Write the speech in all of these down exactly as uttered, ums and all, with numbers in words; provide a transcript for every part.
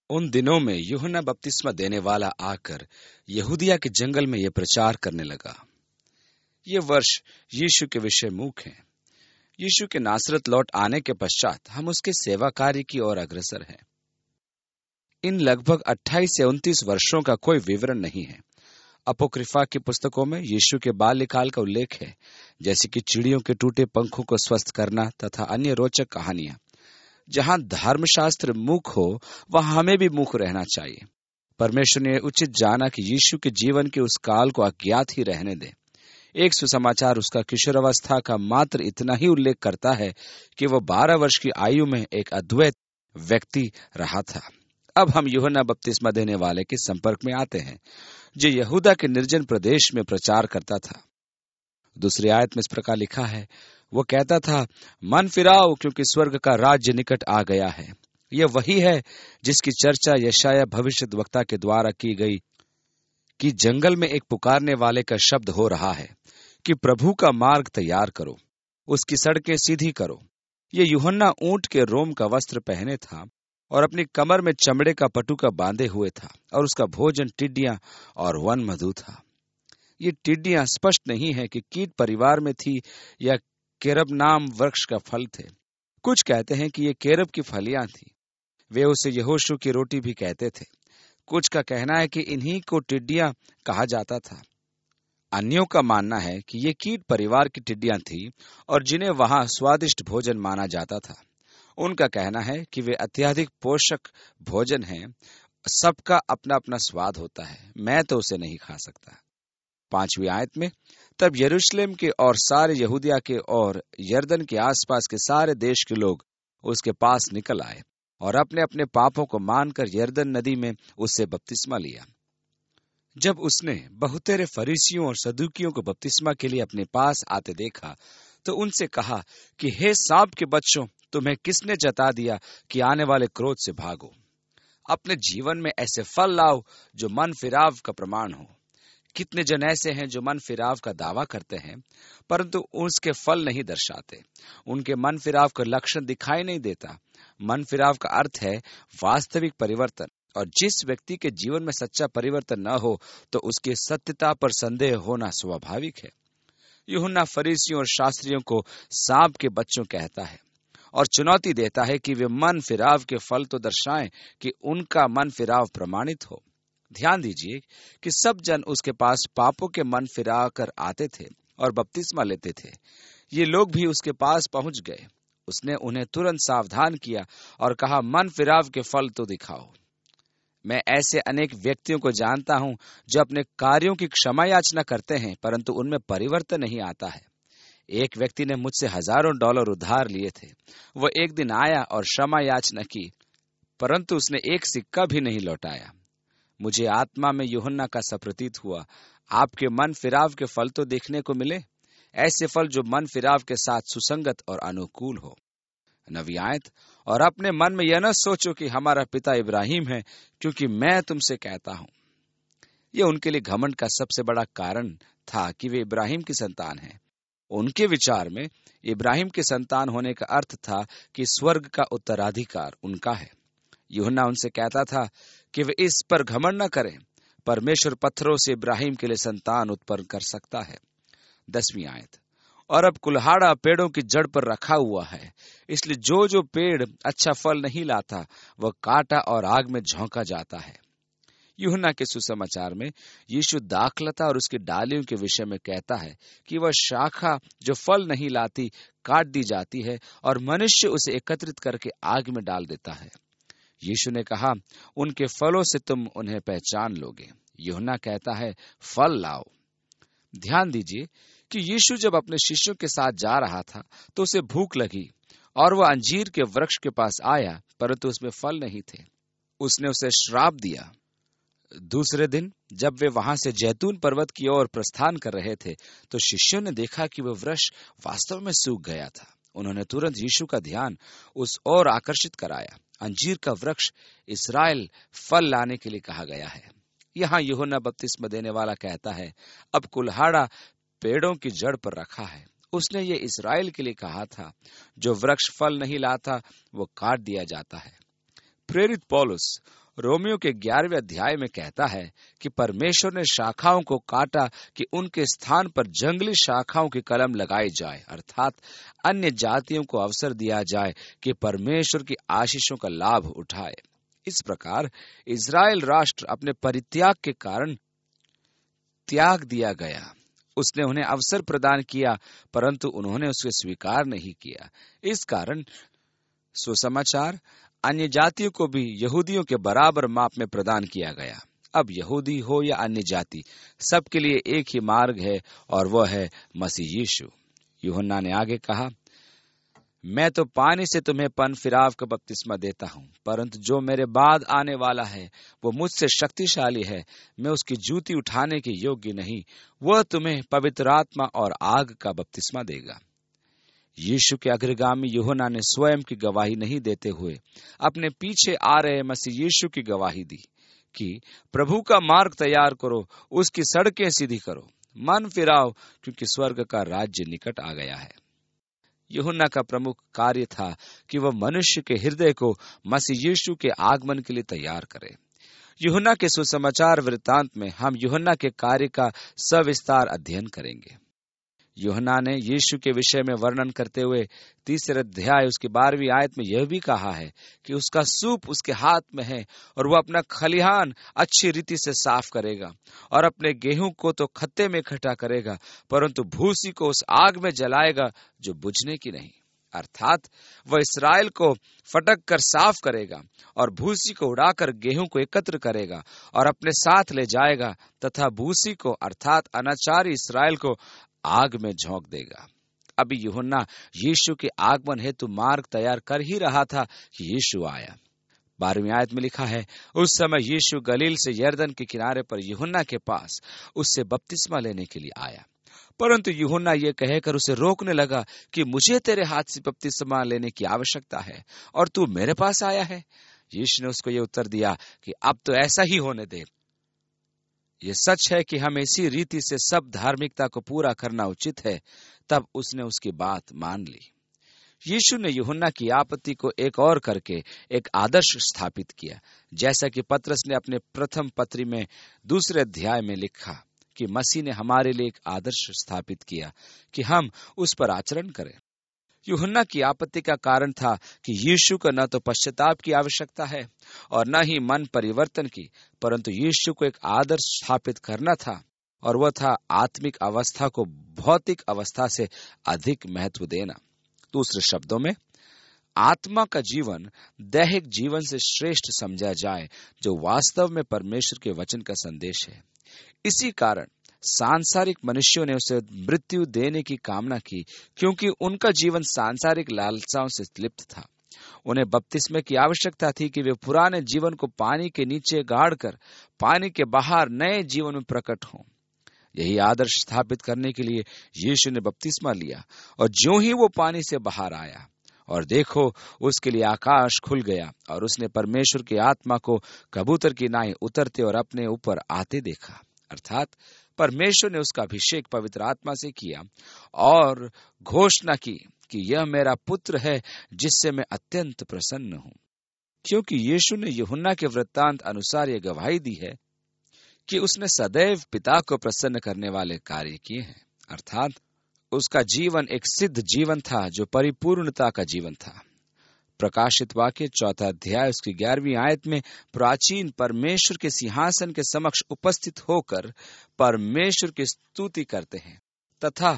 उन दिनों में यूहन्ना बपतिस्मा देने वाला आकर यहूदिया के जंगल में यह प्रचार करने लगा। ये वर्ष यीशु के विषय मुख हैं। यीशु के नासरत लौट आने के पश्चात हम उसके सेवा कार्य की ओर अग्रसर हैं। इन लगभग अट्ठाईस से उनतीस वर्षों का कोई विवरण नहीं है। अपोक्रिफा की पुस्तकों में यीशु के बाल्यकाल का उल्लेख है, जैसे कि चिड़ियों के टूटे पंखों को स्वस्थ करना तथा अन्य रोचक कहानियां। जहां धर्मशास्त्र मूक हो, वहां हमें भी मूक रहना चाहिए। परमेश्वर ने उचित जाना कि यीशु के जीवन के उस काल को अज्ञात ही रहने दे। एक सुसमाचार उसका किशोरावस्था का मात्र इतना ही उल्लेख करता है कि वह बारह वर्ष की आयु में एक अद्वैत व्यक्ति रहा था। अब हम यूहन्ना बपतिस्मा देने वाले के संपर्क में आते हैं, जो यहूदा के निर्जन प्रदेश में प्रचार करता था। दूसरी आयत में इस प्रकार लिखा है, वो कहता था, मन फिराओ क्योंकि स्वर्ग का राज्य निकट आ गया है। यह वही है जिसकी चर्चा यशाया भविष्यद्वक्ता के द्वारा की गई कि जंगल में एक पुकारने वाले का शब्द हो रहा है कि प्रभु का मार्ग तैयार करो, उसकी सड़कें सीधी करो। ये यूहन्ना ऊंट के रोम का वस्त्र पहने था और अपनी कमर में चमड़े का पटुका बांधे हुए था, और उसका भोजन टिड्डियां और वन मधु था। ये टिड्डियां स्पष्ट नहीं है कि कीट परिवार में थी या केरब नाम वृक्ष का फल थे। कुछ कहते हैं कि ये केरब की फलियां थी। वे उसे यहोशू की रोटी भी कहते थे। कुछ का कहना है कि इन्हीं को टिड्डियां कहा जाता था। अन्यों का मानना है कि ये कीट परिवार की टिड्डियां थी और जिन्हें वहां स्वादिष्ट भोजन माना जाता था। उनका कहना है कि वे अत्यधिक पोषक भोजन हैं। सबका अपना अपना स्वाद होता है, मैं तो उसे नहीं खा सकता। पांचवी आयत में, तब यरूशलेम के और सारे यहूदिया के और यरदन के आसपास के सारे देश के लोग उसके पास निकल आए और अपने अपने पापों को मानकर यरदन नदी में उससे बपतिस्मा लिया। जब उसने बहुतेरे फरीसियों और सदूकियों को बपतिस्मा के लिए अपने पास आते देखा, तो उनसे कहा कि हे सांप के बच्चों, तुम्हें किसने जता दिया कि आने वाले क्रोध से भागो? अपने जीवन में ऐसे फल लाओ जो मन फिराव का प्रमाण हो। कितने जन ऐसे हैं जो मन फिराव का दावा करते हैं, परंतु उसके फल नहीं दर्शाते। उनके मन फिराव का लक्षण दिखाई नहीं देता। मन फिराव का अर्थ है वास्तविक परिवर्तन, और जिस व्यक्ति के जीवन में सच्चा परिवर्तन न हो तो उसकी सत्यता पर संदेह होना स्वाभाविक है। यूहन्ना फरीसियों और शास्त्रियों को सांप के बच्चों कहता है और चुनौती देता है कि वे मन फिराव के फल तो दर्शाएं कि उनका मन फिराव प्रमाणित हो। ध्यान दीजिए कि सब जन उसके पास पापों के मन फिरा कर आते थे और बपतिस्मा लेते थे। ये लोग भी उसके पास पहुंच गए। उसने उन्हें तुरंत सावधान किया और कहा, मन फिराव के फल तो दिखाओ। मैं ऐसे अनेक व्यक्तियों को जानता हूं जो अपने कार्यों की क्षमा याचना करते हैं, परंतु उनमें परिवर्तन नहीं आता है। एक व्यक्ति ने मुझसे हजारों डॉलर उधार लिए थे। वह एक दिन आया और क्षमा याचना की, परंतु उसने एक सिक्का भी नहीं लौटाया। मुझे आत्मा में यूहन्ना का सा प्रतीत हुआ, आपके मन फिराव के फल तो देखने को मिले, ऐसे फल जो मन फिराव के साथ सुसंगत और अनुकूल हो। नवी आयत, और अपने मन में यह न सोचो कि हमारा पिता इब्राहिम है, क्योंकि मैं तुमसे कहता हूं। यह उनके लिए घमंड का सबसे बड़ा कारण था कि वे इब्राहिम की संतान हैं। उनके विचार में इब्राहिम के संतान होने का अर्थ था कि स्वर्ग का उत्तराधिकार उनका है। यूहन्ना उनसे कहता था कि वे इस पर घमंड न करें। परमेश्वर पत्थरों से इब्राहिम के लिए संतान उत्पन्न कर सकता है। दसवीं आयत, और अब कुल्हाड़ा पेड़ों की जड़ पर रखा हुआ है, इसलिए जो जो पेड़ अच्छा फल नहीं लाता वह काटा और आग में झोंका जाता है। यूहन्ना के सुसमाचार में यीशु दाखलता और उसकी डालियों के विषय में कहता है कि वह शाखा जो फल नहीं लाती काट दी जाती है और मनुष्य उसे एकत्रित करके आग में डाल देता है। यीशु ने कहा, उनके फलों से तुम उन्हें पहचान लोगे। यूहन्ना कहता है, फल लाओ। ध्यान दीजिए कि यीशु जब अपने शिष्यों के साथ जा रहा था तो उसे भूख लगी और वह अंजीर के वृक्ष के पास आया, परंतु उसमें फल नहीं थे। उसने उसे श्राप दिया। दूसरे दिन जब वे वहां से जैतून पर्वत की ओर प्रस्थान कर रहे थे, तो शिष्यों ने देखा कि वह वृक्ष वास्तव में सूख गया था। उन्होंने तुरंत यीशु का ध्यान उस ओर आकर्षित कराया। अंजीर का वृक्ष इस्राएल फल लाने के लिए कहा गया है। यहाँ यूहन्ना बपतिस्मा देने वाला कहता है, अब कुल्हाड़ा पेड़ों की जड़ पर रखा है। उसने ये इस्राएल के लिए कहा था। जो वृक्ष फल नहीं लाता वो काट दिया जाता है। प्रेरित पौलुस रोमियो के ग्यारहवें अध्याय में कहता है कि परमेश्वर ने शाखाओं को काटा कि उनके स्थान पर जंगली शाखाओं की कलम लगाई जाए, अर्थात अन्य जातियों को अवसर दिया जाए कि परमेश्वर की आशीषों का लाभ उठाए। इस प्रकार इज़राइल राष्ट्र अपने परित्याग के कारण त्याग दिया गया। उसने उन्हें अवसर प्रदान किया, परंतु उन्होंने उसे स्वीकार नहीं किया। इस कारण सुसमाचार अन्य जातियों को भी यहूदियों के बराबर माप में प्रदान किया गया। अब यहूदी हो या अन्य जाति, सबके लिए एक ही मार्ग है और वह है मसीह यीशु। यूहन्ना ने आगे कहा, मैं तो पानी से तुम्हें पन फिराव का बपतिस्मा देता हूं, परंतु जो मेरे बाद आने वाला है वो मुझसे शक्तिशाली है, मैं उसकी जूती उठाने के योग्य नहीं। वह तुम्हें पवित्र आत्मा और आग का बपतिस्मा देगा। यीशु के अग्रगामी यूहन्ना ने स्वयं की गवाही नहीं देते हुए अपने पीछे आ रहे मसीह यीशु की गवाही दी कि प्रभु का मार्ग तैयार करो, उसकी सड़कें सीधी करो, मन फिराओ, क्योंकि स्वर्ग का राज्य निकट आ गया है। यूहन्ना का प्रमुख कार्य था कि वह मनुष्य के हृदय को मसीह यीशु के आगमन के लिए तैयार करे। यूहन्ना के सुसमाचार वृत्तांत में हम यूहन्ना के कार्य का सविस्तार अध्ययन करेंगे। यूहन्ना ने यीशु के विषय में वर्णन करते हुए तीसरे अध्याय उसकी बारहवीं आयत में यह भी कहा है कि उसका सूप उसके हाथ में है और वह अपना खलिहान अच्छी रीति से साफ करेगा और अपने गेहूं को तो खत्ते में इकट्ठा करेगा, परंतु भूसी को उस आग में जलाएगा जो बुझने की नहीं। अर्थात वह इसराइल को फटक कर साफ करेगा और भूसी को उड़ाकर गेहूं को एकत्र करेगा और अपने साथ ले जाएगा, तथा भूसी को अर्थात अनाचारी इसराइल को आग में झोंक देगा। अभी यूहन्ना यीशु के आगमन हेतु मार्ग तैयार कर ही रहा था कि यीशु आया। बारहवीं आयत में लिखा है, उस समय यीशु गलील से यरदन के किनारे पर यूहन्ना के पास उससे बपतिस्मा लेने के लिए आया, परंतु यूहन्ना ये कहकर उसे रोकने लगा कि मुझे तेरे हाथ से बपतिस्मा लेने की आवश्यकता है और तू मेरे पास आया है। यीशु ने उसको ये उत्तर दिया कि अब तो ऐसा ही होने दे। ये सच है कि हमें इसी रीति से सब धार्मिकता को पूरा करना उचित है। तब उसने उसकी बात मान ली। यीशु ने यूहन्ना की आपत्ति को एक और करके एक आदर्श स्थापित किया, जैसा कि पतरस ने अपने प्रथम पत्री में दूसरे अध्याय में लिखा कि मसीह ने हमारे लिए एक आदर्श स्थापित किया कि हम उस पर आचरण करें। यूहन्ना की आपत्ति का कारण था कि यीशु को न तो पश्चाताप की आवश्यकता है और न ही मन परिवर्तन की, परंतु यीशु को एक आदर्श स्थापित करना था, और वह था आत्मिक अवस्था को भौतिक अवस्था से अधिक महत्व देना। दूसरे शब्दों में, आत्मा का जीवन दैहिक जीवन से श्रेष्ठ समझा जाए, जो वास्तव में परमेश्वर के वचन का संदेश है। इसी कारण सांसारिक मनुष्यों ने उसे मृत्यु देने की कामना की, क्योंकि उनका जीवन सांसारिक लालसाओं से लिप्त था। उन्हें बपतिस्मे की आवश्यकता थी कि वे पुराने जीवन को पानी के नीचे गाड़कर पानी के बाहर नए जीवन में प्रकट हों। यही आदर्श स्थापित करने के लिए यीशु ने बपतिस्मा लिया, और ज्यों ही वो पानी से बाहर आया, और देखो, उसके लिए आकाश खुल गया और उसने परमेश्वर की आत्मा को कबूतर की नाई उतरते और अपने ऊपर आते देखा। अर्थात परमेश्वर ने उसका अभिषेक पवित्र आत्मा से किया और घोषणा की कि यह मेरा पुत्र है, जिससे मैं अत्यंत प्रसन्न हूं। क्योंकि यीशु ने यूहन्ना के वृत्तांत अनुसार यह गवाही दी है कि उसने सदैव पिता को प्रसन्न करने वाले कार्य किए हैं। अर्थात उसका जीवन एक सिद्ध जीवन था, जो परिपूर्णता का जीवन था। प्रकाशित वाक्य चौथा अध्याय उसकी ग्यारहवीं आयत में प्राचीन परमेश्वर के सिंहासन के समक्ष उपस्थित होकर परमेश्वर की स्तुति करते हैं, तथा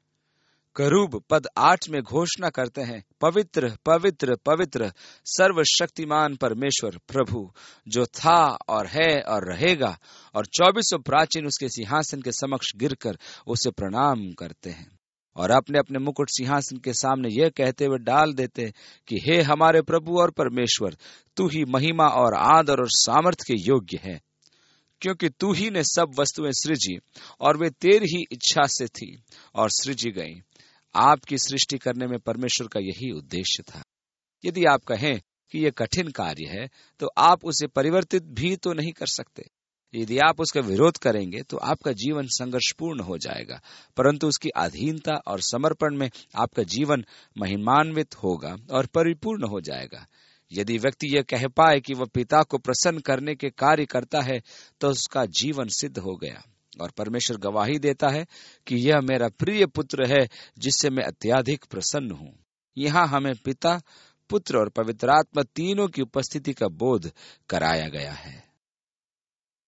करूब पद आठ में घोषणा करते हैं, पवित्र पवित्र पवित्र सर्वशक्तिमान परमेश्वर प्रभु, जो था और है और रहेगा। और चौबीसों प्राचीन उसके सिंहासन के समक्ष गिरकर उसे प्रणाम करते हैं और अपने अपने मुकुट सिंहासन के सामने यह कहते हुए डाल देते कि हे हमारे प्रभु और परमेश्वर, तू ही महिमा और आदर और सामर्थ के योग्य है, क्योंकि तू ही ने सब वस्तुएं सृजी और वे तेरी ही इच्छा से थी और सृजी गई। आपकी सृष्टि करने में परमेश्वर का यही उद्देश्य था। यदि आप कहें कि यह कठिन कार्य है, तो आप उसे परिवर्तित भी तो नहीं कर सकते। यदि आप उसका विरोध करेंगे तो आपका जीवन संघर्षपूर्ण हो जाएगा, परंतु उसकी अधीनता और समर्पण में आपका जीवन महिमान्वित होगा और परिपूर्ण हो जाएगा। यदि व्यक्ति यह कह पाए कि वह पिता को प्रसन्न करने के कार्य करता है, तो उसका जीवन सिद्ध हो गया और परमेश्वर गवाही देता है कि यह मेरा प्रिय पुत्र है जिससे मैं अत्यधिक प्रसन्न हूं। यहाँ हमें पिता, पुत्र और पवित्र आत्मा तीनों की उपस्थिति का बोध कराया गया है।